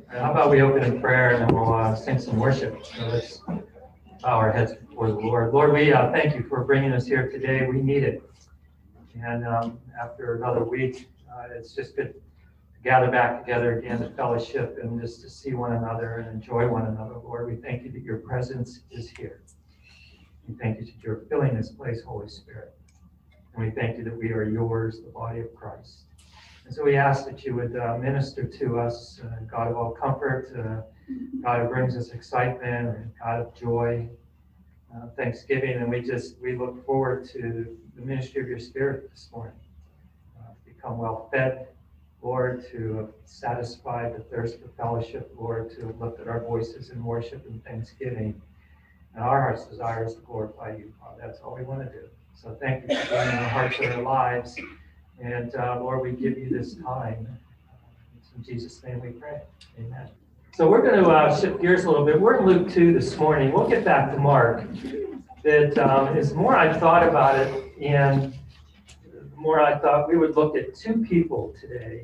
How about we open in prayer and then we'll sing some worship. So let's bow our heads before the Lord. Lord, we thank you for bringing us here today. We need it. And after another week, it's just good to gather back together again to fellowship and just to see one another and enjoy one another. Lord, we thank you that your presence is here. We thank you that you're filling this place, Holy Spirit. And we thank you that we are yours, the body of Christ. And so we ask that you would minister to us, God of all comfort, God who brings us excitement, and God of joy, thanksgiving. And we look forward to the ministry of your Spirit this morning. Become well fed, Lord, to satisfy the thirst for fellowship, Lord, to lift our voices in worship and thanksgiving. And our heart's desire is to glorify you, Father. That's all we want to do. So thank you for being in our hearts and our lives. And Lord, we give you this time. It's in Jesus' name we pray. Amen. So we're going to shift gears a little bit. We're in Luke 2 this morning. We'll get back to Mark. That is more I thought about it, and the more I thought we would look at two people today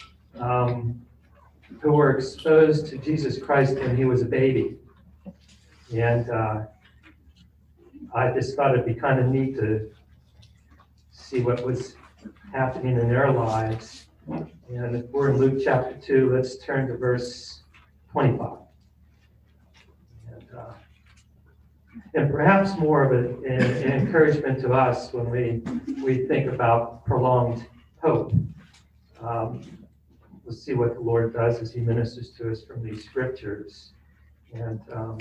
who were exposed to Jesus Christ when he was a baby. And I just thought it'd be kind of neat to see what was happening in their lives. And if we're in Luke chapter 2, let's turn to verse 25. And perhaps more of an encouragement to us when we think about prolonged hope. We'll see what the Lord does as he ministers to us from these scriptures. And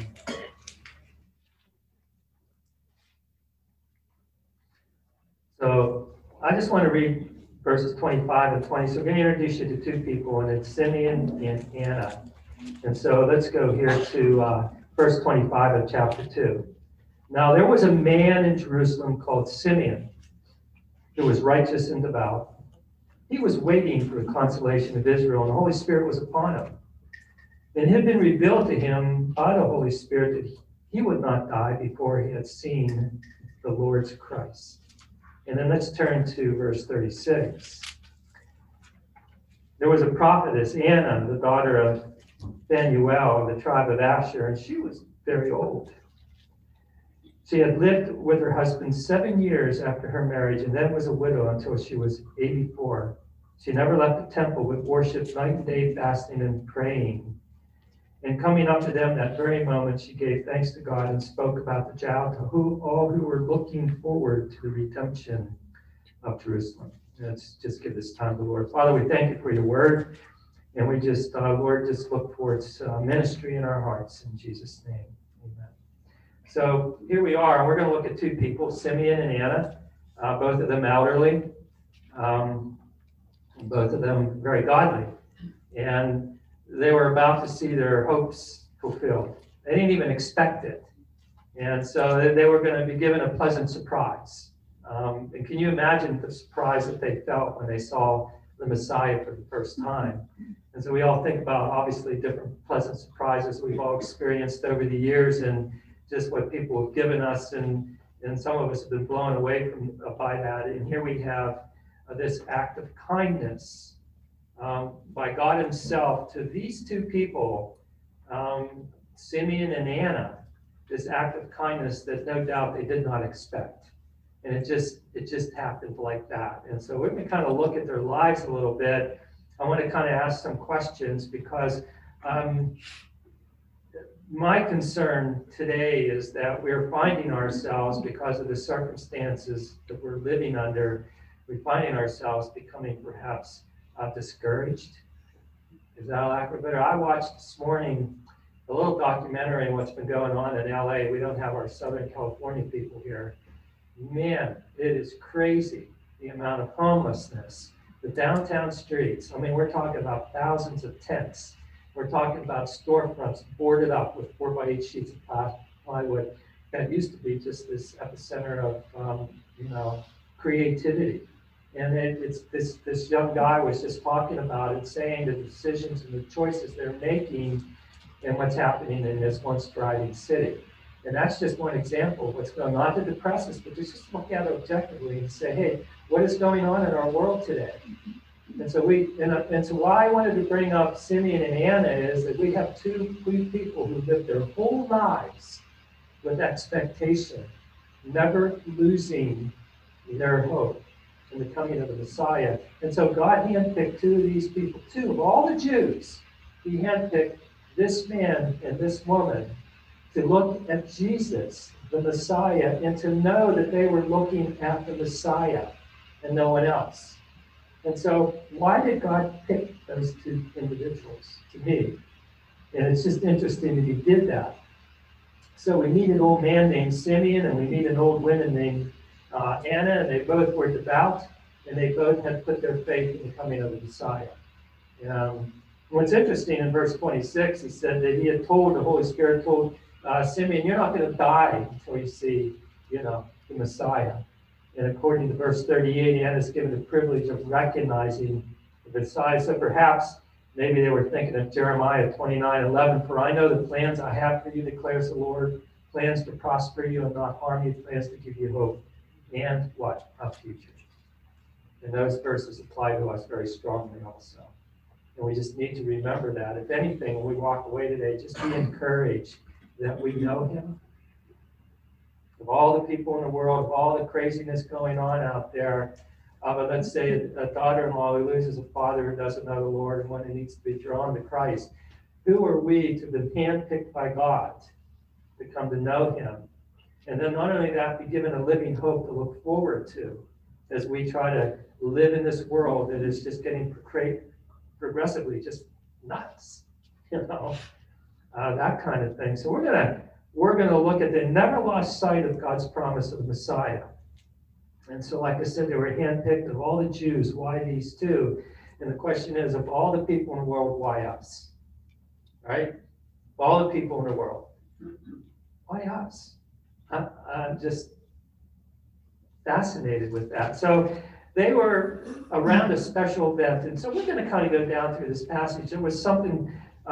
so I just want to read verses 25 and 20. So I'm going to introduce you to two people, and it's Simeon and Anna. And so let's go here to verse 25 of chapter 2. Now there was a man in Jerusalem called Simeon, who was righteous and devout. He was waiting for the consolation of Israel, and the Holy Spirit was upon him. And it had been revealed to him by the Holy Spirit that he would not die before he had seen the Lord's Christ. And then let's turn to verse 36. There was a prophetess, Anna, the daughter of Phanuel of the tribe of Asher, and she was very old. She had lived with her husband 7 years after her marriage, and then was a widow until she was 84. She never left the temple, but worshipped night and day, fasting and praying. And coming up to them that very moment, she gave thanks to God and spoke about the child to all who were looking forward to the redemption of Jerusalem. Let's just give this time to the Lord. Father, we thank you for your word. And we just, Lord, just look for its ministry in our hearts. In Jesus' name, amen. So here we are. And we're going to look at two people, Simeon and Anna, both of them elderly, both of them very godly. And they were about to see their hopes fulfilled. They didn't even expect it. And so they were going to be given a pleasant surprise. And can you imagine the surprise that they felt when they saw the Messiah for the first time? And so we all think about, obviously, different pleasant surprises we've all experienced over the years and just what people have given us. And some of us have been blown away by that. And here we have this act of kindness by God himself to these two people, Simeon and Anna, this act of kindness that no doubt they did not expect. And it just happened like that. And so we're going to kind of look at their lives a little bit. I want to kind of ask some questions because my concern today is that we're finding ourselves, because of the circumstances that we're living under, we're finding ourselves becoming perhaps discouraged. Is that a lack of better? I watched this morning a little documentary on what's been going on in LA. We don't have our Southern California people here. Man, it is crazy, the amount of homelessness, the downtown streets. I mean, we're talking about thousands of tents. We're talking about storefronts boarded up with 4x8 sheets of plywood. That used to be just this epicenter of, creativity. And it's this young guy was just talking about it, saying the decisions and the choices they're making and what's happening in this once thriving city. And that's just one example of what's going on. Not to depress us, but just look at it objectively and say, hey, what is going on in our world today? And so why I wanted to bring up Simeon and Anna is that we have two people who lived their whole lives with expectation, never losing their hope in the coming of the Messiah. And so God handpicked two of these people, two of all the Jews. He handpicked this man and this woman to look at Jesus, the Messiah, and to know that they were looking at the Messiah and no one else. And so why did God pick those two individuals to me? And it's just interesting that he did that. So we meet an old man named Simeon, and we meet an old woman named Anna, and they both were devout, and they both had put their faith in the coming of the Messiah. What's interesting in verse 26, he said that the Holy Spirit told Simeon, you're not going to die until you see, the Messiah. And according to verse 38, Anna's given the privilege of recognizing the Messiah. So perhaps maybe they were thinking of Jeremiah 29:11, for I know the plans I have for you, declares the Lord, plans to prosper you and not harm you, plans to give you hope and what? A future. And those verses apply to us very strongly also. And we just need to remember that. If anything, when we walk away today, just be encouraged that we know him. Of all the people in the world, of all the craziness going on out there, but let's say a daughter-in-law who loses a father who doesn't know the Lord and one who needs to be drawn to Christ. Who are we to be handpicked by God to come to know him? And then not only that, be given a living hope to look forward to as we try to live in this world that is just getting progressively just nuts, that kind of thing. So we're gonna look at the never lost sight of God's promise of the Messiah. And so, like I said, they were handpicked of all the Jews. Why these two? And the question is, of all the people in the world, why us? Right? Of all the people in the world, why us? I'm just fascinated with that. So they were around a special event. And so we're going to kind of go down through this passage. There was something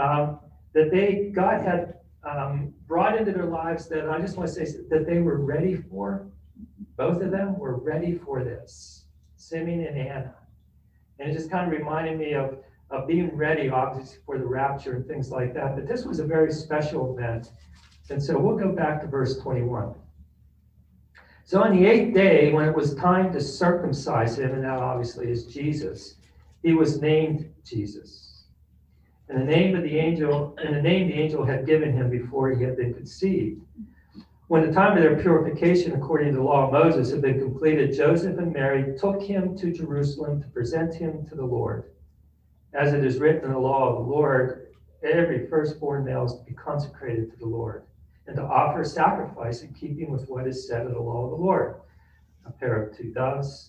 that God had brought into their lives that I just want to say that they were ready for. Both of them were ready for this, Simeon and Anna. And it just kind of reminded me of being ready, obviously, for the rapture and things like that. But this was a very special event. And so we'll go back to verse 21. So on the 8th day, when it was time to circumcise him, and that obviously is Jesus, he was named Jesus. And the name the angel had given him before he had been conceived. When the time of their purification, according to the law of Moses, had been completed, Joseph and Mary took him to Jerusalem to present him to the Lord. As it is written in the law of the Lord, every firstborn male is to be consecrated to the Lord, and to offer a sacrifice in keeping with what is said in the law of the Lord, a pair of doves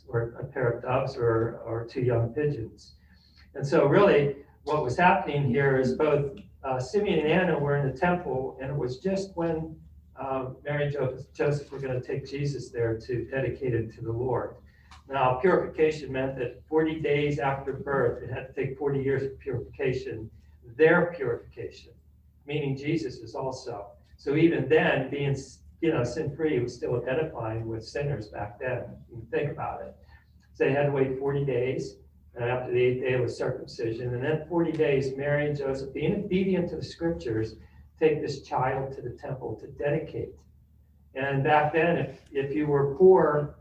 or two young pigeons. And so really what was happening here is both Simeon and Anna were in the temple, and it was just when Mary and Joseph were going to take Jesus there to dedicate him to the Lord. Now, purification meant that 40 days after birth, it had to take 40 years of purification, their purification, meaning Jesus is also. So even then, being sin-free was still identifying with sinners back then. You can think about it. So they had to wait 40 days, and after the 8th day it was circumcision. And then 40 days, Mary and Joseph, being obedient to the scriptures, take this child to the temple to dedicate. And back then, if you were poor,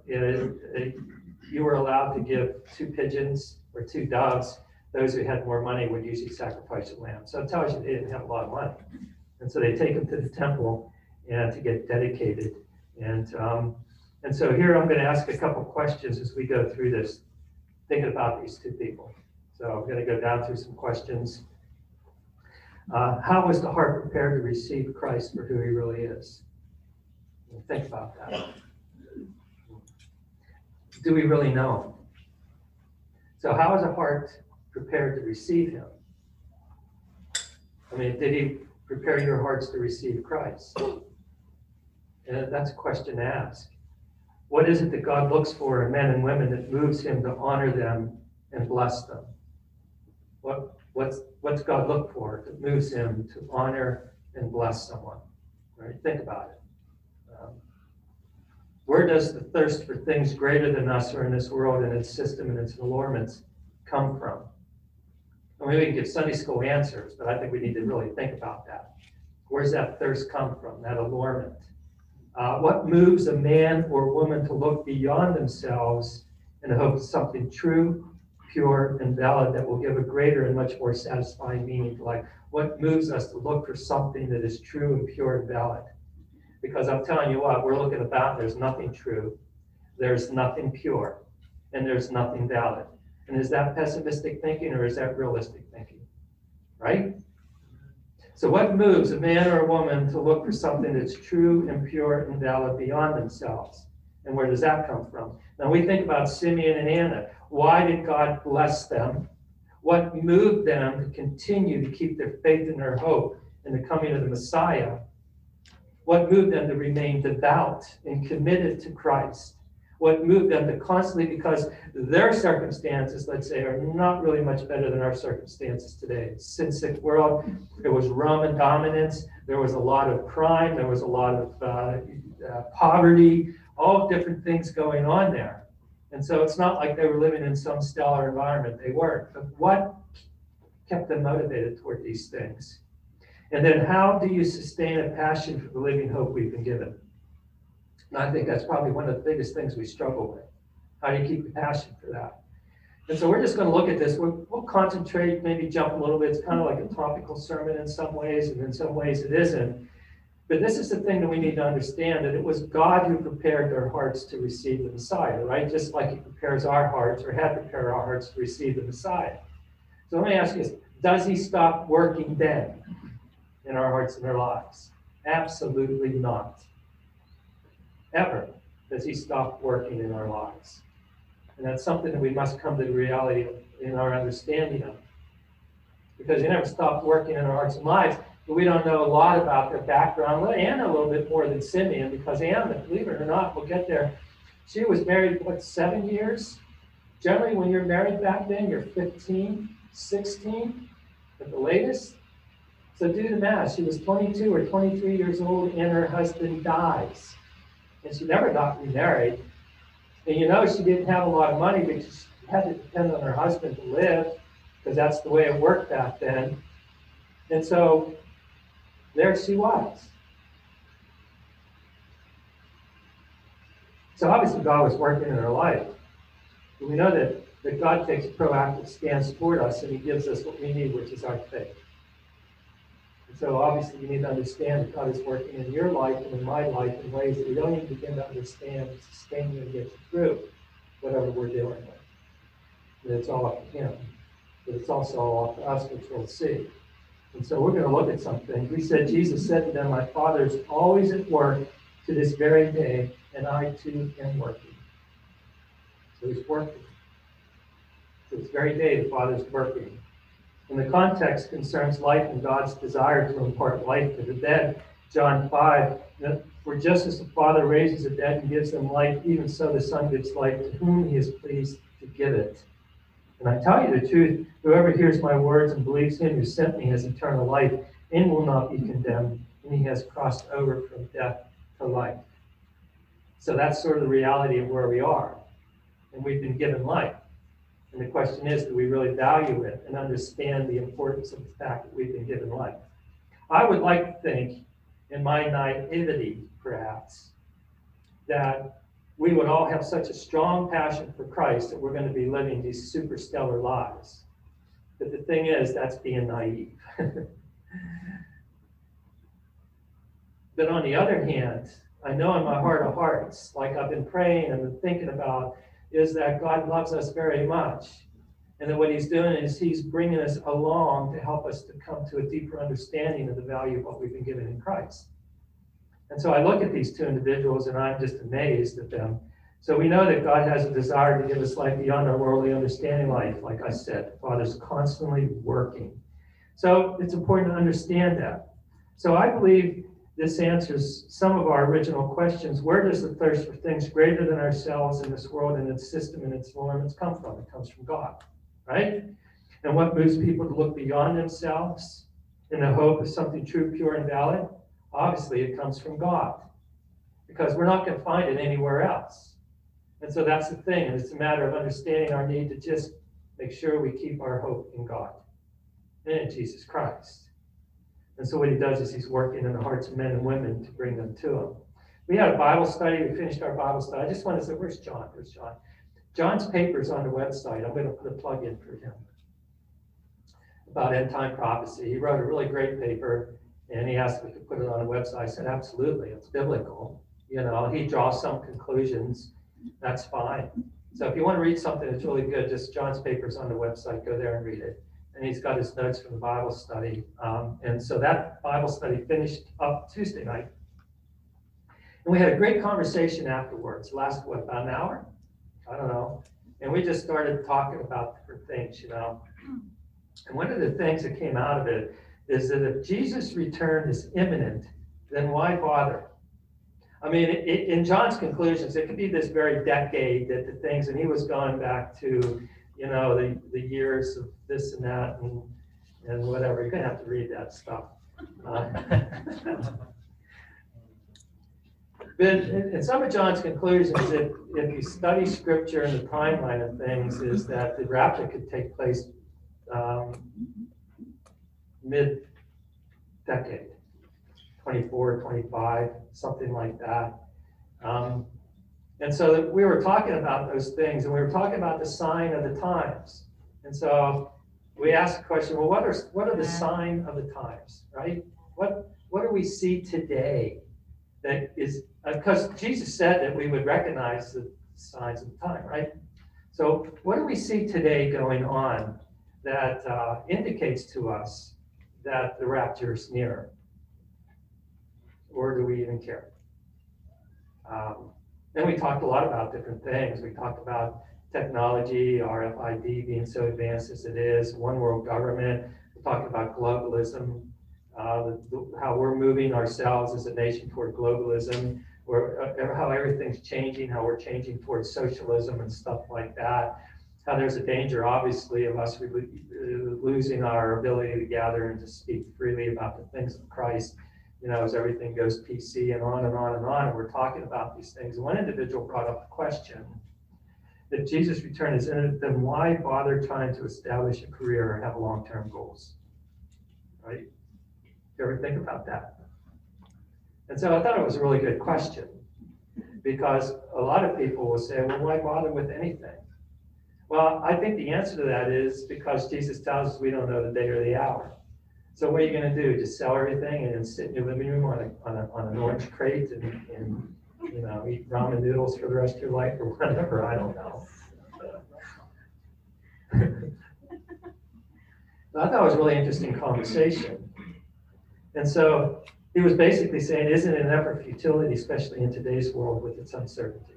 you were allowed to give 2 pigeons or 2 doves. Those who had more money would usually sacrifice a lamb. So it tells you they didn't have a lot of money. And so they take them to the temple and to get dedicated. And so here I'm going to ask a couple questions as we go through this, thinking about these 2 people. So I'm going to go down through some questions. How was the heart prepared to receive Christ for who he really is? Think about that. Do we really know him? So how is a heart prepared to receive him? I mean, did he prepare your hearts to receive Christ? And that's a question to ask. What is it that God looks for in men and women that moves him to honor them and bless them? What's God look for that moves him to honor and bless someone? Right? Think about it. Where does the thirst for things greater than us or in this world and its system and its allurements come from? I mean, we can give Sunday school answers, but I think we need to really think about that. Where's that thirst come from, that allurement? What moves a man or woman to look beyond themselves in the hope of something true, pure, and valid that will give a greater and much more satisfying meaning to life? What moves us to look for something that is true and pure and valid? Because I'm telling you what, we're looking about, there's nothing true, there's nothing pure, and there's nothing valid. And is that pessimistic thinking or is that realistic thinking? Right? So what moves a man or a woman to look for something that's true and pure and valid beyond themselves? And where does that come from? Now we think about Simeon and Anna. Why did God bless them? What moved them to continue to keep their faith and their hope in the coming of the Messiah? What moved them to remain devout and committed to Christ? What moved them to constantly, because their circumstances, let's say, are not really much better than our circumstances today. It's a sin-sick world. There was Roman dominance. There was a lot of crime. There was a lot of poverty, all different things going on there. And so it's not like they were living in some stellar environment. They weren't. But what kept them motivated toward these things? And then how do you sustain a passion for the living hope we've been given? And I think that's probably one of the biggest things we struggle with. How do you keep the passion for that? And so we're just going to look at this. We'll concentrate, maybe jump a little bit. It's kind of like a topical sermon in some ways, and in some ways it isn't. But this is the thing that we need to understand, that it was God who prepared their hearts to receive the Messiah, right? Just like he prepares our hearts, or had prepared our hearts to receive the Messiah. So let me ask you this. Does he stop working then in our hearts and our lives? Absolutely not. Ever does he stop working in our lives. And that's something that we must come to the reality of in our understanding of. Because he never stopped working in our hearts and lives, but we don't know a lot about their background. Well, Anna a little bit more than Simeon, because Anna, believe it or not, we'll get there, she was married, 7 years? Generally, when you're married back then, you're 15, 16 at the latest. So do the math. She was 22 or 23 years old, and her husband dies. And she never got remarried. And she didn't have a lot of money because she had to depend on her husband to live, because that's the way it worked back then. And so there she was. So obviously God was working in her life. And we know that God takes a proactive stance toward us, and he gives us what we need, which is our faith. So obviously you need to understand that God is working in your life and in my life in ways that we don't even begin to understand to sustain you and get you through whatever we're dealing with. That it's all up to him. But it's also all up to us, which we'll see. And so we're going to look at some things. We said, Jesus said to them, my Father is always at work to this very day, and I too am working. So he's working. To this very day, the Father's working. And the context concerns life and God's desire to impart life to the dead. John 5, for just as the Father raises the dead and gives them life, even so the Son gives life to whom he is pleased to give it. And I tell you the truth, whoever hears my words and believes him who sent me has eternal life and will not be condemned, and he has crossed over from death to life. So that's sort of the reality of where we are. And we've been given life. And the question is, do we really value it and understand the importance of the fact that we've been given life? I would like to think, in my naivety perhaps, that we would all have such a strong passion for Christ that we're going to be living these superstellar lives. But the thing is, that's being naive. But on the other hand, I know in my heart of hearts, like I've been praying and been thinking about, is that God loves us very much. And that what he's doing is he's bringing us along to help us to come to a deeper understanding of the value of what we've been given in Christ. And so I look at these two individuals and I'm just amazed at them. So we know that God has a desire to give us life beyond our worldly understanding life. Like I said, the Father's constantly working. So it's important to understand that. So I believe this answers some of our original questions. Where does the thirst for things greater than ourselves in this world and its system and its norms come from? It comes from God, right? And what moves people to look beyond themselves in the hope of something true, pure, and valid? Obviously, it comes from God, because we're not going to find it anywhere else. And so that's the thing, and it's a matter of understanding our need to just make sure we keep our hope in God and in Jesus Christ. And so what he does is he's working in the hearts of men and women to bring them to him. We had a Bible study. We finished our Bible study. I just want to say, where's John? Where's John? John's paper's on the website. I'm going to put a plug in for him about end time prophecy. He wrote a really great paper, and he asked if we could put it on a website. I said, absolutely, it's biblical. You know, he draws some conclusions. That's fine. So if you want to read something that's really good, just John's paper's on the website. Go there and read it. And he's got his notes from the Bible study. And so that Bible study finished up Tuesday night. And we had a great conversation afterwards. Lasted, what, about an hour? I don't know. And we just started talking about different things, you know. And one of the things that came out of it is that if Jesus' return is imminent, then why bother? I mean, in John's conclusions, it could be this very decade that the things, and he was going back to, you know, the years of this and that and whatever. You're going to have to read that stuff. But in some of John's conclusions, if you study scripture and the timeline of things, is that the rapture could take place mid-decade, 24, 25, something like that. And so we were talking about those things, and we were talking about the sign of the times. And so we asked the question, well, what are the sign of the times, right? What do we see today that is, because Jesus said that we would recognize the signs of the time, right? So what do we see today going on that indicates to us that the rapture is near? Or do we even care? Then we talked a lot about different things. We talked about technology, RFID being so advanced as it is, one world government. We talked about globalism, how we're moving ourselves as a nation toward globalism, how everything's changing, how we're changing towards socialism and stuff like that. How there's a danger, obviously, of us losing our ability to gather and to speak freely about the things of Christ, you know, as everything goes PC and on and on and on. And we're talking about these things. One individual brought up the question, if Jesus' return is imminent, then why bother trying to establish a career or have long-term goals, right? You ever think about that? And so I thought it was a really good question, because a lot of people will say, well, why bother with anything? Well, I think the answer to that is because Jesus tells us we don't know the day or the hour. So what are you going to do? Just sell everything and then sit in your living room on an orange crate and you know, eat ramen noodles for the rest of your life or whatever? I don't know. I thought it was a really interesting conversation. And so he was basically saying, isn't it an effort for futility, especially in today's world with its uncertainty?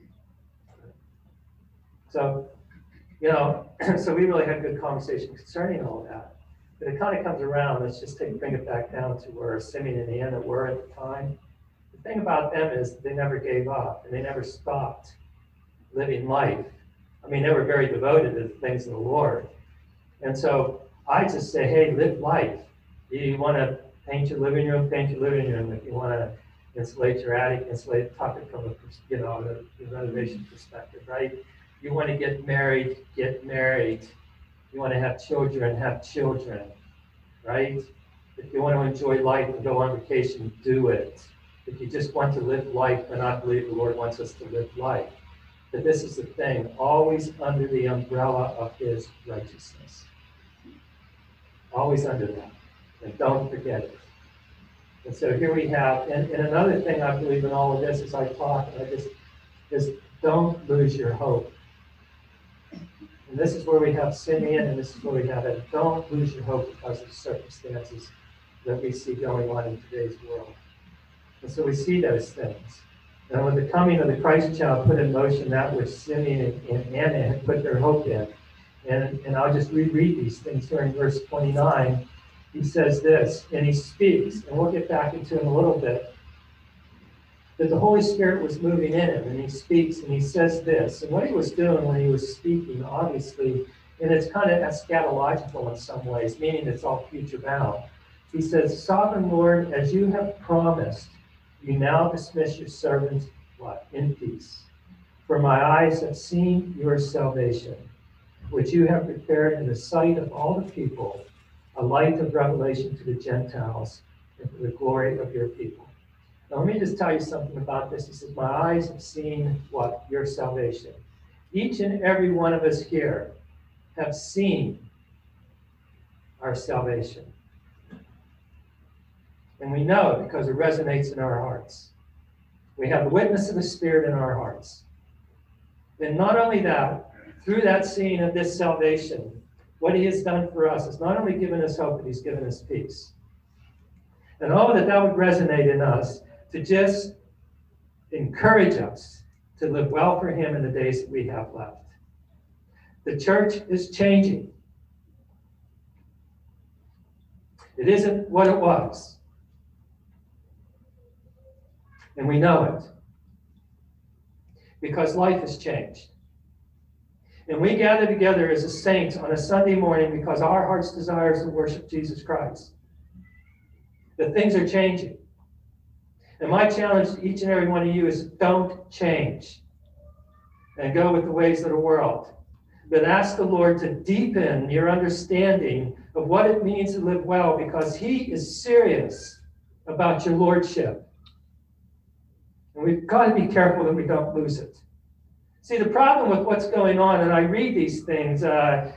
So, you know, so we really had a good conversation concerning all of that. But it kind of comes around. Let's just bring it back down to where Simeon and Anna were at the time. The thing about them is they never gave up and they never stopped living life. I mean, they were very devoted to the things of the Lord. And so I just say, hey, live life. You want to paint your living room, paint your living room. If you want to insulate your attic, insulate, talk it from the renovation perspective, right? You want to get married, get married. You want to have children, right? If you want to enjoy life and go on vacation, do it. If you just want to live life, and I believe the Lord wants us to live life. But this is the thing, always under the umbrella of his righteousness. Always under that. And don't forget it. And so here we have, and another thing I believe in all of this as I talk, is don't lose your hope. And this is where we have Simeon, and this is where we have it. Don't lose your hope because of the circumstances that we see going on in today's world. And so we see those things. And when the coming of the Christ child put in motion that which Simeon and Anna had put their hope in. And I'll just reread these things here in verse 29. He says this, and he speaks, and we'll get back into it in a little bit, that the Holy Spirit was moving in him, and he speaks, and he says this. And what he was doing when he was speaking, obviously, and it's kind of eschatological in some ways, meaning it's all future bound. He says, Sovereign Lord, as you have promised, you now dismiss your servant, what? In peace. For my eyes have seen your salvation, which you have prepared in the sight of all the people, a light of revelation to the Gentiles and to the glory of your people. Now, let me just tell you something about this. He says, my eyes have seen what? Your salvation. Each and every one of us here have seen our salvation. And we know it because it resonates in our hearts. We have the witness of the Spirit in our hearts. And not only that, through that seeing of this salvation, what he has done for us is not only given us hope, but he's given us peace. And all that would resonate in us to just encourage us to live well for him in the days that we have left. The church is changing. It isn't what it was. And we know it. Because life has changed. And we gather together as the saints on a Sunday morning because our heart's desire is to worship Jesus Christ. That things are changing. And my challenge to each and every one of you is don't change and go with the ways of the world. But ask the Lord to deepen your understanding of what it means to live well, because he is serious about your lordship. And we've got to be careful that we don't lose it. See, the problem with what's going on, and I read these things, and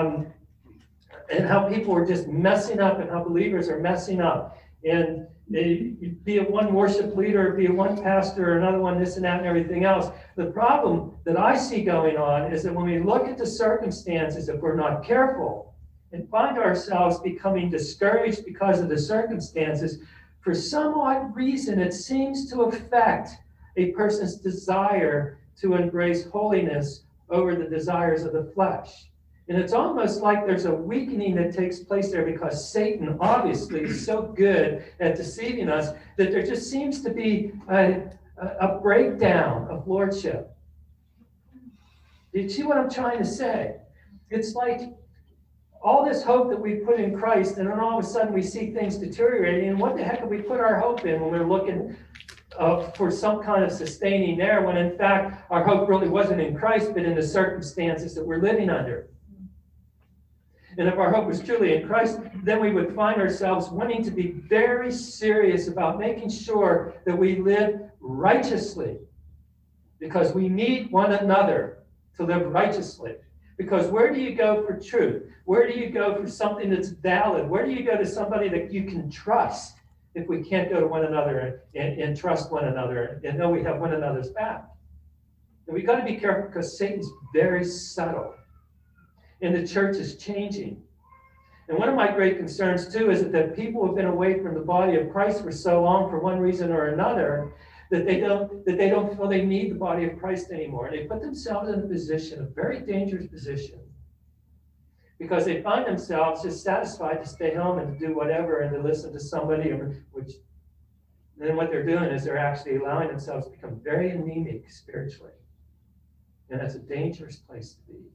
how people are just messing up and how believers are messing up. And be it one worship leader, be it one pastor, or another one, this and that and everything else. The problem that I see going on is that when we look at the circumstances, if we're not careful and find ourselves becoming discouraged because of the circumstances, for some odd reason, it seems to affect a person's desire to embrace holiness over the desires of the flesh. And it's almost like there's a weakening that takes place there because Satan obviously is so good at deceiving us that there just seems to be a breakdown of lordship. Do you see what I'm trying to say? It's like all this hope that we put in Christ, and then all of a sudden we see things deteriorating. And what the heck have we put our hope in when we're looking for some kind of sustaining there, when in fact our hope really wasn't in Christ, but in the circumstances that we're living under? And if our hope was truly in Christ, then we would find ourselves wanting to be very serious about making sure that we live righteously, because we need one another to live righteously. Because where do you go for truth? Where do you go for something that's valid? Where do you go to somebody that you can trust if we can't go to one another and trust one another and know we have one another's back? And we've got to be careful because Satan's very subtle. And the church is changing. And one of my great concerns, too, is that people have been away from the body of Christ for so long for one reason or another that they don't feel they need the body of Christ anymore. And they put themselves in a position, a very dangerous position, because they find themselves just satisfied to stay home and to do whatever and to listen to somebody, which then what they're doing is they're actually allowing themselves to become very anemic spiritually. And that's a dangerous place to be.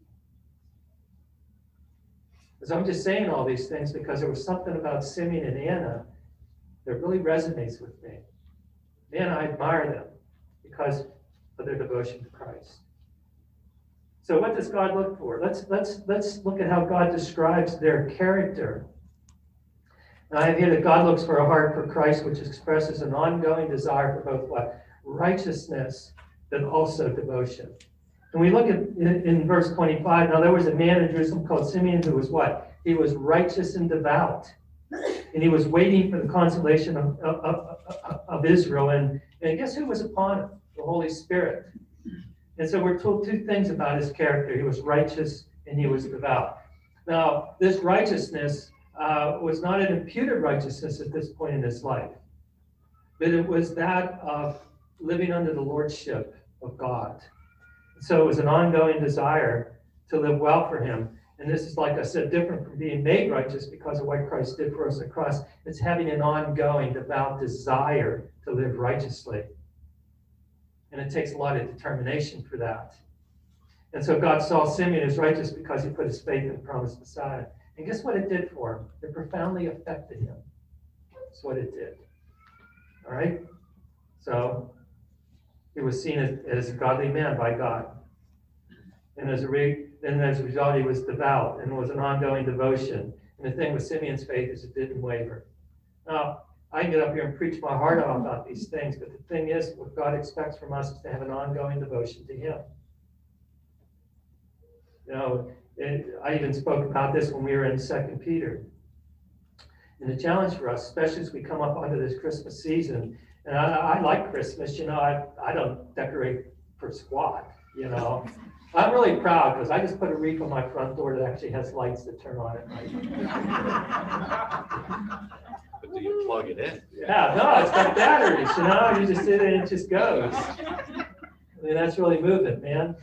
So I'm just saying all these things because there was something about Simeon and Anna that really resonates with me. Man, I admire them because of their devotion to Christ. So what does God look for? Let's look at how God describes their character. And I have here that God looks for a heart for Christ, which expresses an ongoing desire for both what? Righteousness, but also devotion. And we look at in verse 25, now there was a man in Jerusalem called Simeon who was what? He was righteous and devout. And he was waiting for the consolation of Israel. And guess who was upon him? The Holy Spirit. And so we're told two things about his character. He was righteous and he was devout. Now, this righteousness was not an imputed righteousness at this point in his life, but it was that of living under the lordship of God. So it was an ongoing desire to live well for him. And this is, like I said, different from being made righteous because of what Christ did for us at the cross. It's having an ongoing, devout desire to live righteously. And it takes a lot of determination for that. And so God saw Simeon as righteous because he put his faith in the promised Messiah. And guess what it did for him? It profoundly affected him. That's what it did. All right? So he was seen as a godly man by God. And as a And as a result, he was devout and was an ongoing devotion. And the thing with Simeon's faith is it didn't waver. Now, I can get up here and preach my heart out about these things, but the thing is, what God expects from us is to have an ongoing devotion to him. You know, I even spoke about this when we were in 2 Peter. And the challenge for us, especially as we come up onto this Christmas season, and I like Christmas, you know, I don't decorate for squat, you know. I'm really proud because I just put a wreath on my front door that actually has lights that turn on at night. But do you plug it in? Yeah, no, it's got batteries, you know, you just sit in and it just goes. I mean, that's really moving, man.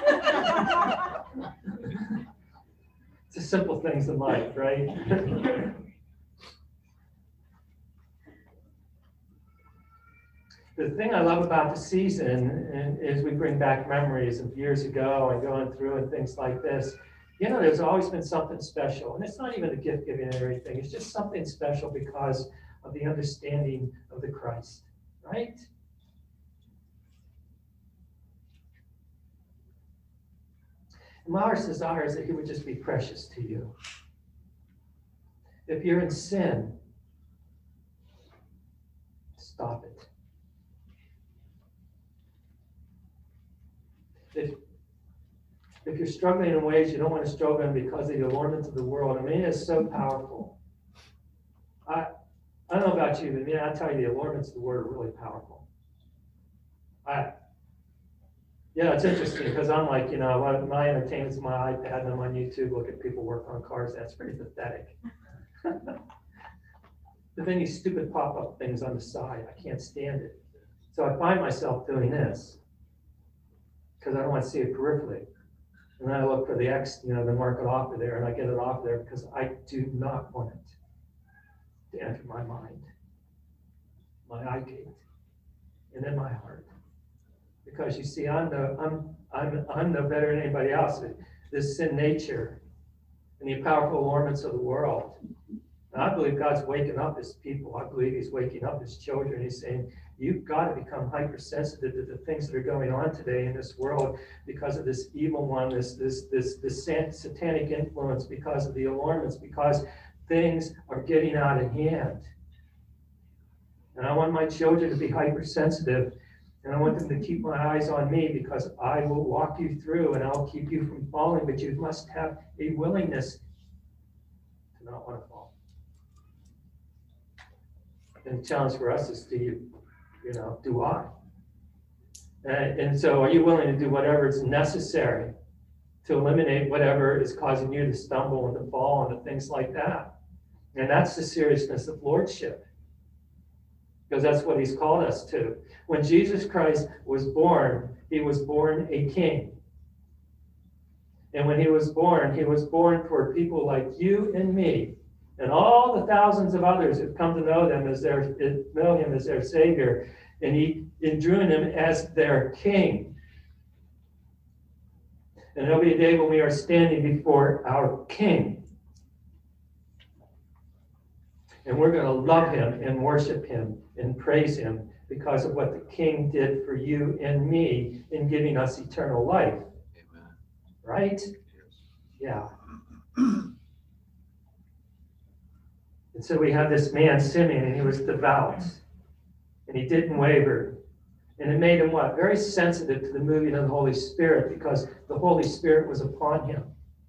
It's the simple things in life, right? The thing I love about the season is we bring back memories of years ago and going through and things like this. You know, there's always been something special. And it's not even a gift giving and everything. It's just something special because of the understanding of the Christ, right? And my heart's desire is that he would just be precious to you. If you're in sin, stop it. If you're struggling in ways you don't want to struggle in because of the allurements of the world, I mean, it's so powerful. I don't know about you, but I tell you, the allurements of the world are really powerful. Yeah, it's interesting because I'm like, you know, my entertainment's my iPad and I'm on YouTube, look at people work on cars. That's pretty pathetic. But then these stupid pop-up things on the side, I can't stand it. So I find myself doing this because I don't want to see it peripherally. And then I look for the X, you know, the mark it off of there, and I get it off there because I do not want it to enter my mind, my eye gate, and in my heart. Because you see, I'm no better than anybody else. This sin nature and the powerful allurements of the world. And I believe God's waking up his people. I believe he's waking up his children. He's saying, you've got to become hypersensitive to the things that are going on today in this world because of this evil one, this satanic influence, because of the allurements, because things are getting out of hand. And I want my children to be hypersensitive, and I want them to keep my eyes on me because I will walk you through and I'll keep you from falling, but you must have a willingness to not want to fall. And the challenge for us is do I? And so are you willing to do whatever is necessary to eliminate whatever is causing you to stumble and to fall and to things like that? And that's the seriousness of lordship, because that's what he's called us to. When Jesus Christ was born, he was born a king. And when he was born for people like you and me, and all the thousands of others who've come to know him as their Savior, and he drew him as their King. And there'll be a day when we are standing before our King. And we're going to love him and worship him and praise him because of what the King did for you and me in giving us eternal life. Amen. Right? Yes. Yeah. And so we have this man, Simeon, and he was devout. And he didn't waver. And it made him what? Very sensitive to the moving of the Holy Spirit because the Holy Spirit was upon him.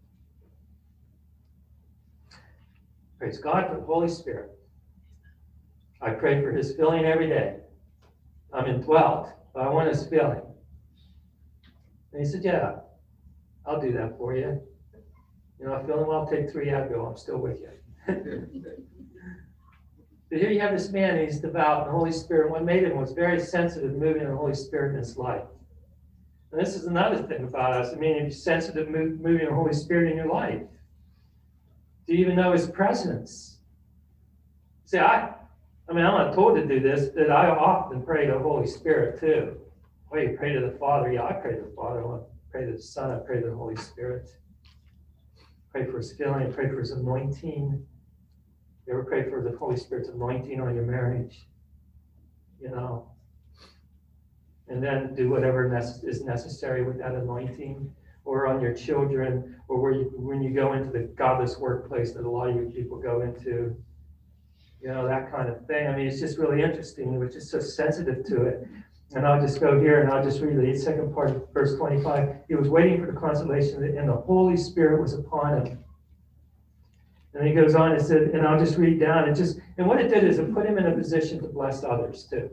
Praise God for the Holy Spirit. I pray for his filling every day. I'm indwelt, but I want his filling. And he said, yeah, I'll do that for you. You know, I'm feeling well, take 3 Advil, I'm still with you. But here you have this man, and he's devout, and the Holy Spirit, what made him was very sensitive to moving of the Holy Spirit in his life. And this is another thing about us. I mean, if you're sensitive to moving of the Holy Spirit in your life, do you even know his presence? See, I'm not told to do this, but I often pray to the Holy Spirit too. Well, you pray to the Father. Yeah, I pray to the Father. I pray to the Son. I pray to the Holy Spirit. Pray for his filling. I pray for his anointing. You ever pray for the Holy Spirit's anointing on your marriage? You know? And then do whatever is necessary with that anointing. or on your children, or when you go into the godless workplace that a lot of you people go into, that kind of thing. I mean, it's just really interesting. He was just so sensitive to it. And I'll just go here and I'll just read the second part of verse 25. He was waiting for the consolation, and the Holy Spirit was upon him. And he goes on and said, and I'll just read down, and what it did is it put him in a position to bless others too.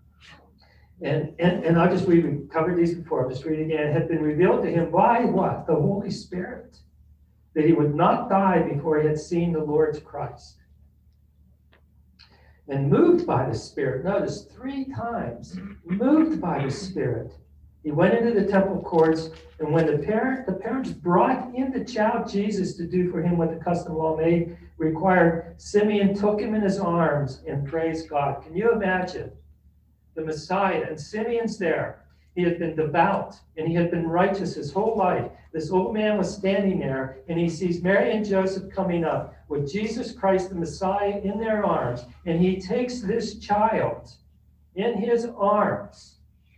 And I'll just read, we covered these before, I'll just read again. It had been revealed to him by what? The Holy Spirit, that he would not die before he had seen the Lord's Christ. And moved by the Spirit, notice 3 times, moved by the Spirit, he went into the temple courts, and when the parents brought in the child Jesus to do for him what the custom law made required, Simeon took him in his arms and praised God. Can you imagine the Messiah? And Simeon's there. He had been devout and he had been righteous his whole life. This old man was standing there, and he sees Mary and Joseph coming up with Jesus Christ, the Messiah, in their arms. And he takes this child in his arms.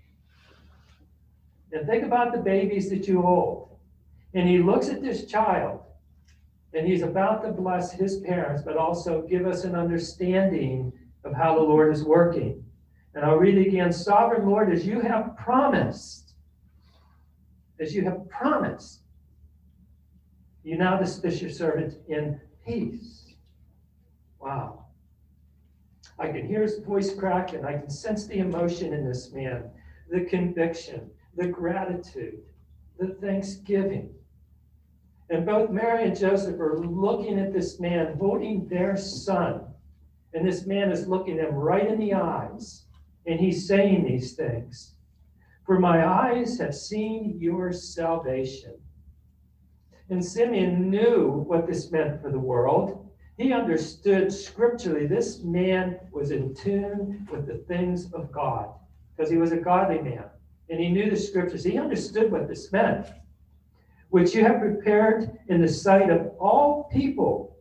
And think about the babies that you hold. And he looks at this child, and he's about to bless his parents, but also give us an understanding of how the Lord is working. And I'll read it again. Sovereign Lord, as you have promised, you now dismiss your servant in peace. Wow. I can hear his voice crack, and I can sense the emotion in this man, the conviction, the gratitude, the thanksgiving. And both Mary and Joseph are looking at this man holding their son. And this man is looking them right in the eyes. And he's saying these things. For my eyes have seen your salvation. And Simeon knew what this meant for the world. He understood scripturally this man was in tune with the things of God, because he was a godly man. And he knew the scriptures. He understood what this meant. Which you have prepared in the sight of all people.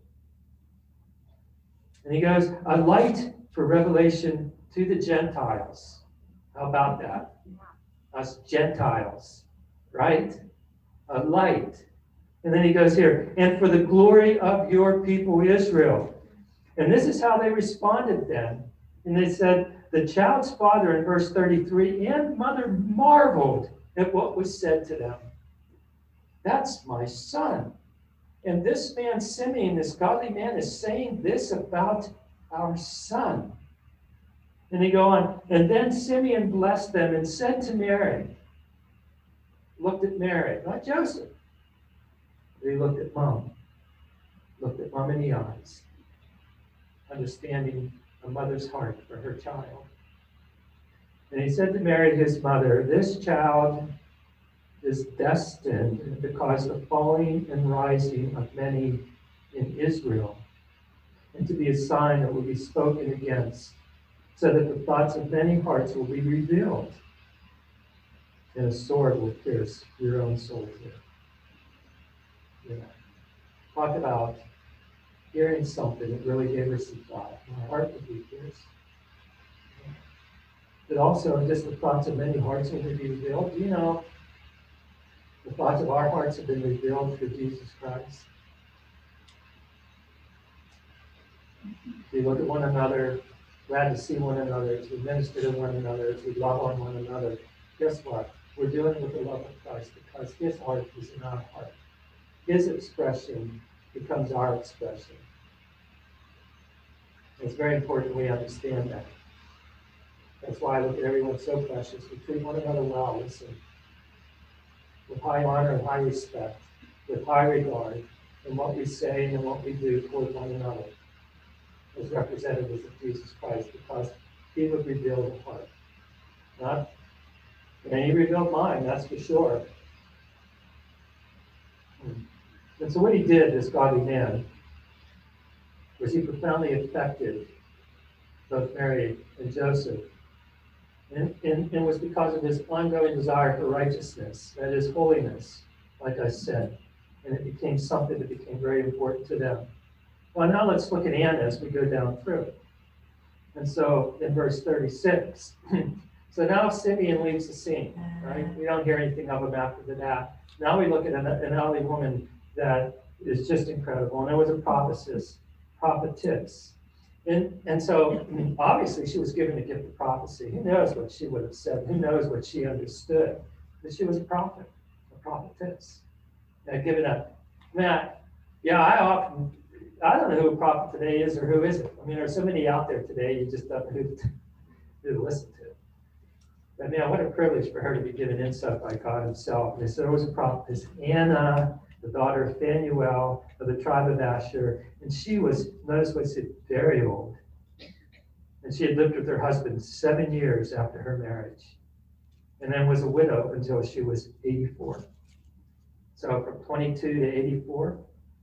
And he goes, a light for revelation to the Gentiles. How about that? Us Gentiles, right? A light. And then he goes here, and for the glory of your people Israel. And this is how they responded then. And they said, the child's father in verse 33 and mother marveled at what was said to them. That's my son. And this man, Simeon, this godly man, is saying this about our son. And they go on, and then Simeon blessed them and said to Mary, looked at Mary, not Joseph. He looked at mom in the eyes, understanding a mother's heart for her child. And he said to Mary, his mother, this child is destined to cause the falling and rising of many in Israel, and to be a sign that will be spoken against, so that the thoughts of many hearts will be revealed, and a sword will pierce your own soul too. Talk about hearing something that really gave her some thought. My heart would be pierced. But also, just the thoughts of many hearts will be revealed. You know, the thoughts of our hearts have been revealed through Jesus Christ. We look at one another, glad to see one another, as we minister to one another, as we love on one another. Guess what? We're dealing with the love of Christ because his heart is in our heart. His expression becomes our expression. It's very important we understand that. That's why I look at everyone so precious. We treat one another well, listen, with high honor and high respect, with high regard in what we say and what we do toward one another as representatives of Jesus Christ, because he would reveal the heart. And he revealed mine, that's for sure. And so what he did, this godly man, was he profoundly affected both Mary and Joseph. And it was because of his ongoing desire for righteousness, that is holiness, like I said. And it became something that became very important to them. Well, now let's look at Anna as we go down through. And so in verse 36, So now Simeon leaves the scene, right? We don't hear anything of him after that. Now we look at an elderly woman that is just incredible. And there was a prophetess. And so obviously she was given the gift of prophecy. Who knows what she would have said? Who knows what she understood? But she was a prophet, a prophetess. Given up. Matt, yeah, I don't know who a prophet today is or who isn't. I mean, there's so many out there today, you just don't know who to listen to. But man, what a privilege for her to be given insight by God himself. And so there was a prophetess, Anna, the daughter of Phanuel of the tribe of Asher. And she was, notice what it said, very old. And she had lived with her husband 7 years after her marriage. And then was a widow until she was 84. So from 22 to 84,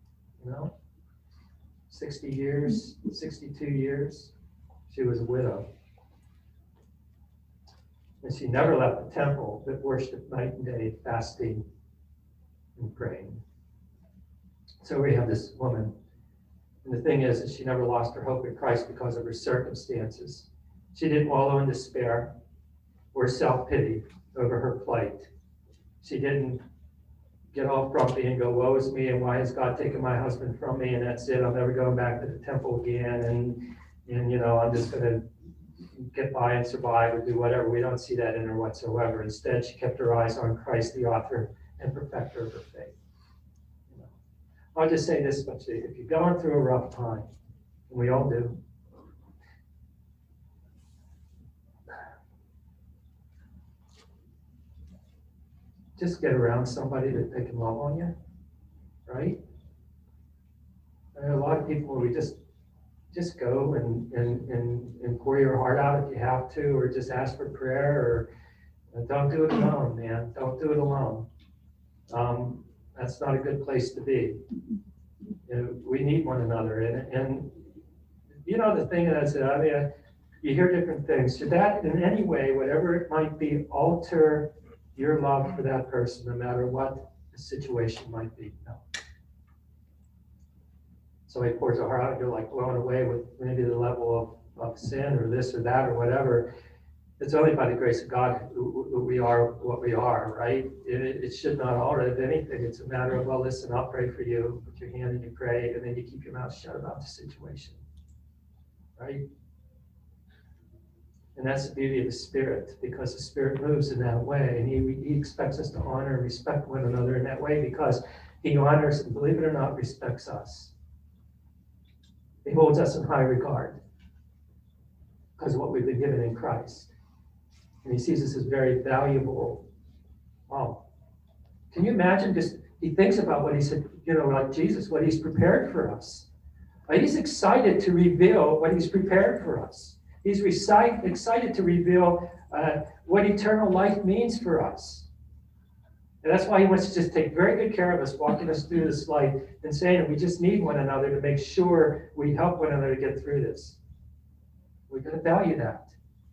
60 years, 62 years, she was a widow. And she never left the temple, but worshiped night and day, fasting and praying. So we have this woman. And the thing is that she never lost her hope in Christ because of her circumstances. She didn't wallow in despair or self-pity over her plight. She didn't get all grumpy and go, woe is me, and why has God taken my husband from me, and that's it, I'm never going back to the temple again, and I'm just going to get by and survive or do whatever. We don't see that in her whatsoever. Instead, she kept her eyes on Christ, the author and perfecter of her faith. I'll just say this much, if you're going through a rough time, and we all do, just get around somebody that they can love on you, right? There are a lot of people where we just go and pour your heart out if you have to, or just ask for prayer, or don't do it alone, man. Don't do it alone. That's not a good place to be. We need one another, and the thing is, you hear different things. Should that in any way, whatever it might be, alter your love for that person, no matter what the situation might be? No. Somebody pours their heart out, you're like blown away with maybe the level of sin or this or that or whatever. It's only by the grace of God who we are what we are, right? It should not alter it. If anything, it's a matter of, well, listen, I'll pray for you, put your hand and you pray, and then you keep your mouth shut about the situation, right? And that's the beauty of the Spirit, because the Spirit moves in that way, and He expects us to honor and respect one another in that way, because He honors and, believe it or not, respects us. He holds us in high regard because of what we've been given in Christ. And He sees us as very valuable. Wow. Can you imagine He thinks about what He said, like Jesus, what He's prepared for us. He's excited to reveal what He's prepared for us. He's excited to reveal what eternal life means for us. And that's why He wants to just take very good care of us, walking us through this life and saying that we just need one another to make sure we help one another to get through this. We're going to value that.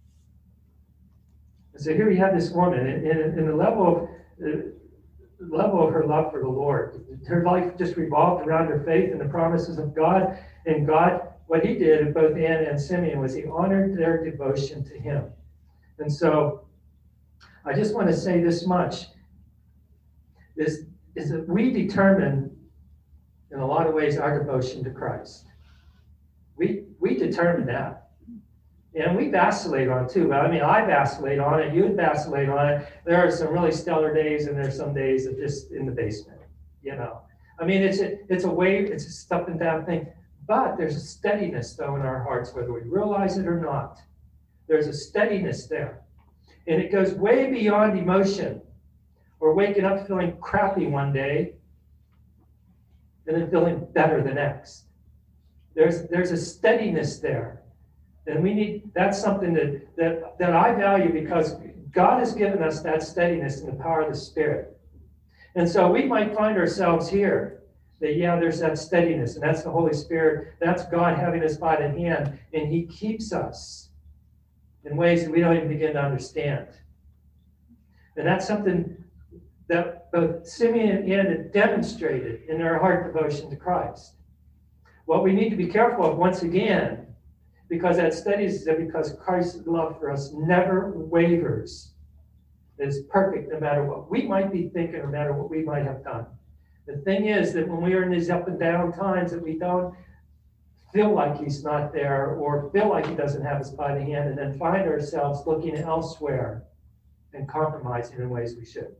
And so here we have this woman in the level of her love for the Lord. Her life just revolved around her faith and the promises of God. And God, what He did in both Anna and Simeon was He honored their devotion to Him. And so I just want to say this much, is that we determine, in a lot of ways, our devotion to Christ. We determine that. And we vacillate on it too. But I vacillate on it. You would vacillate on it. There are some really stellar days, and there's some days that just in the basement. It's a wave. It's a up and down thing. But there's a steadiness, though, in our hearts, whether we realize it or not. There's a steadiness there. And it goes way beyond emotion, or waking up feeling crappy one day and then feeling better the next. There's a steadiness there. And that's something that I value, because God has given us that steadiness in the power of the Spirit. And so we might find ourselves here, that there's that steadiness, and that's the Holy Spirit. That's God having us by the hand, and He keeps us in ways that we don't even begin to understand. And that's something that both Simeon and Anna demonstrated in their heart devotion to Christ. What we need to be careful of, once again, Because that studies that because Christ's love for us never wavers. It is perfect no matter what we might be thinking, no matter what we might have done. The thing is that when we are in these up and down times that we don't feel like he's not there or feel like he doesn't have us by the hand and then find ourselves looking elsewhere and compromising in ways we shouldn't.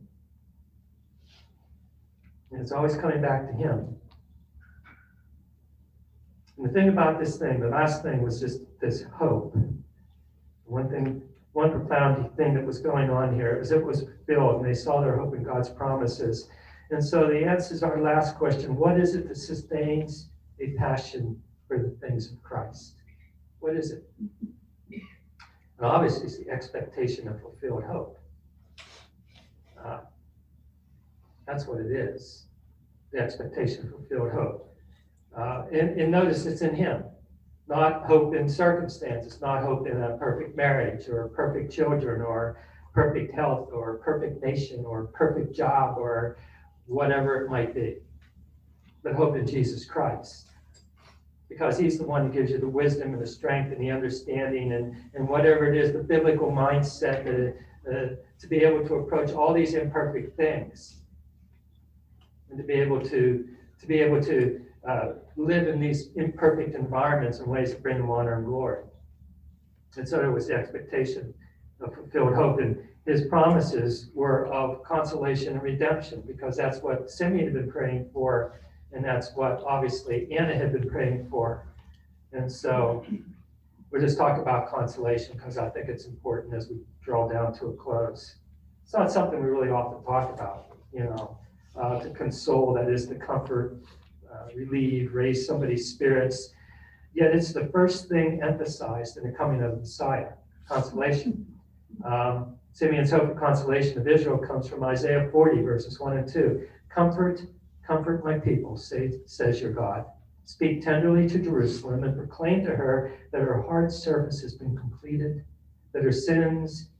And it's always coming back to him. And the thing about this thing, the last thing was just this hope. One profound thing that was going on here is it was fulfilled and they saw their hope in God's promises. And so the answer is our last question. What is it that sustains a passion for the things of Christ? What is it? And obviously it's the expectation of fulfilled hope. That's what it is. The expectation of fulfilled hope. And notice it's in him. Not hope in circumstances, not hope in a perfect marriage or perfect children or perfect health or perfect nation or perfect job or whatever it might be. But hope in Jesus Christ. Because he's the one who gives you the wisdom and the strength and the understanding and whatever it is, the biblical mindset to be able to approach all these imperfect things. And to be able to live in these imperfect environments in ways that bring him honor and glory. And so it was the expectation of fulfilled hope. And his promises were of consolation and redemption, because that's what Simeon had been praying for, and that's what obviously Anna had been praying for. And so we'll just talk about consolation because I think it's important as we draw down to a close. It's not something we really often talk about, to console, that is to comfort, relieve, raise somebody's spirits. Yet it's the first thing emphasized in the coming of the Messiah, consolation. Simeon's hope of consolation of Israel comes from Isaiah 40, verses 1 and 2. Comfort my people, says your God. Speak tenderly to Jerusalem and proclaim to her that her hard service has been completed, that her sin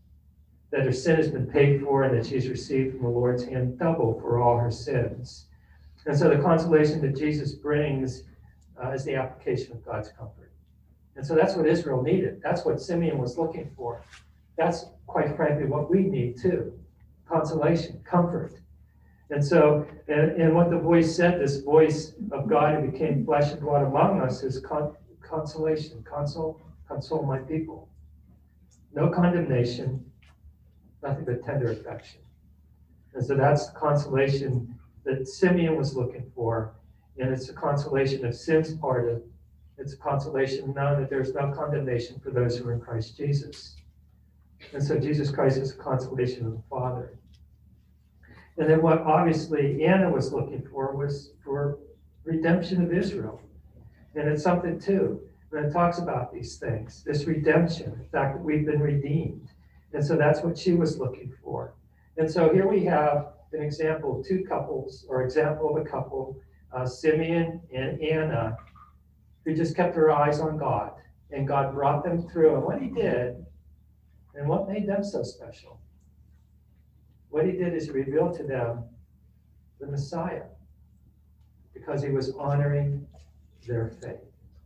has been paid for, and that she's received from the Lord's hand double for all her sins. And so the consolation that Jesus brings is the application of God's comfort. And so that's what Israel needed. That's what Simeon was looking for. That's, quite frankly, what we need too. Consolation, comfort. And so, and what the voice said, this voice of God who became flesh and dwelt among us, is consolation. Console my people. No condemnation, nothing but tender affection. And so that's the consolation that Simeon was looking for. And it's a consolation of sin's pardon. It's a consolation knowing that there's no condemnation for those who are in Christ Jesus. And so Jesus Christ is a consolation of the Father. And then what obviously Anna was looking for was for redemption of Israel. And it's something too, when it talks about these things, this redemption, the fact that we've been redeemed. And so that's what she was looking for. And so here we have an example of two couples, or example of a couple, Simeon and Anna, who just kept their eyes on God. And God brought them through. And what he did, and what made them so special, what he did is he revealed to them the Messiah, because he was honoring their faith.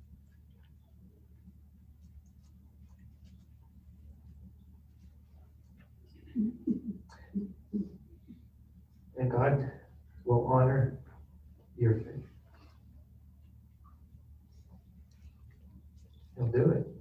And God will honor your faith. He'll do it.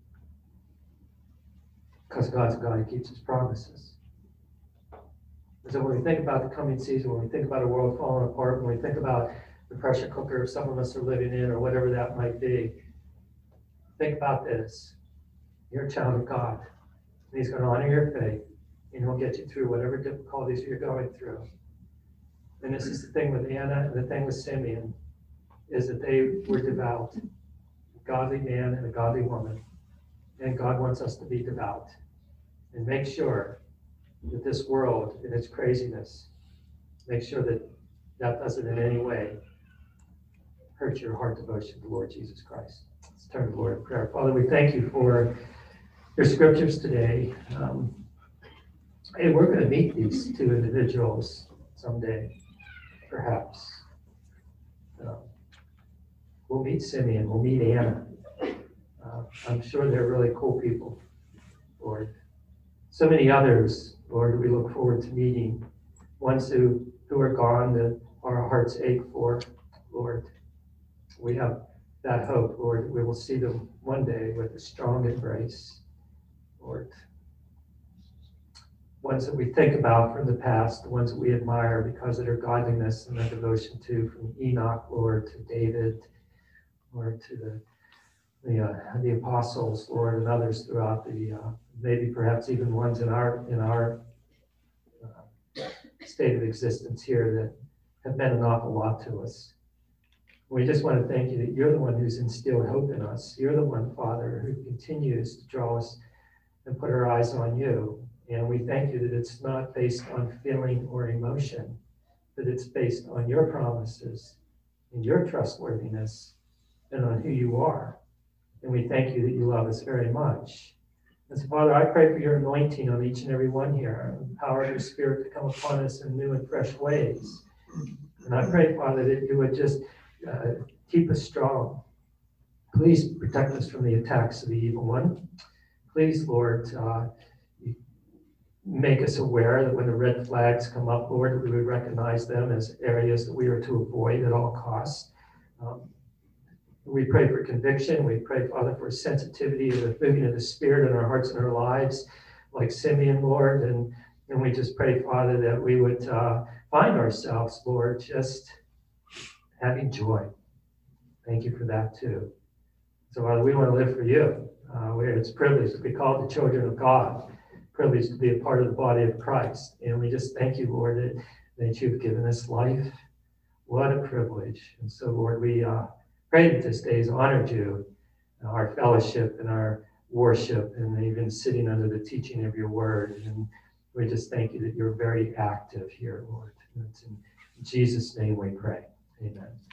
Because God's a God who keeps his promises. And so when we think about the coming season, when we think about a world falling apart, when we think about the pressure cooker some of us are living in, or whatever that might be, think about this. You're a child of God. And he's going to honor your faith, and he'll get you through whatever difficulties you're going through. And this is the thing with Anna and the thing with Simeon, is that they were devout. A godly man and a godly woman. And God wants us to be devout. And make sure that this world, in its craziness, make sure that that doesn't in any way hurt your heart devotion to the Lord Jesus Christ. Let's turn to the Lord in prayer. Father, we thank you for your scriptures today. Hey, we're going to meet these two individuals someday, perhaps. We'll meet Simeon, we'll meet Anna. I'm sure they're really cool people, Lord. So many others, Lord, we look forward to meeting. Ones who are gone that our hearts ache for, Lord. We have that hope, Lord, that we will see them one day with a strong embrace, Lord. Ones that we think about from the past, the ones that we admire because of their godliness and their devotion to, from Enoch, Lord, to David, Lord, to the apostles, Lord, and others throughout the maybe perhaps even ones in our state of existence here that have meant an awful lot to us. We just want to thank you that you're the one who's instilled hope in us. You're the one, Father, who continues to draw us and put our eyes on you. And we thank you that it's not based on feeling or emotion, but it's based on your promises and your trustworthiness and on who you are. And we thank you that you love us very much. And so, Father, I pray for your anointing on each and every one here, and the power of your Spirit to come upon us in new and fresh ways. And I pray, Father, that you would just keep us strong. Please protect us from the attacks of the evil one. Please, Lord, make us aware that when the red flags come up, Lord, we would recognize them as areas that we are to avoid at all costs. We pray for conviction. We pray, Father, for sensitivity to the moving of the Spirit in our hearts and our lives, like Simeon, Lord. And we just pray, Father, that we would find ourselves, Lord, just having joy. Thank you for that, too. So, Father, we want to live for you. It's a privilege to be called the children of God, privilege to be a part of the body of Christ. And we just thank you, Lord, that you've given us life. What a privilege. And so, Lord, we pray that this day has honored you, our fellowship and our worship, and even sitting under the teaching of your word. And we just thank you that you're very active here, Lord. And it's in Jesus' name we pray. Amen.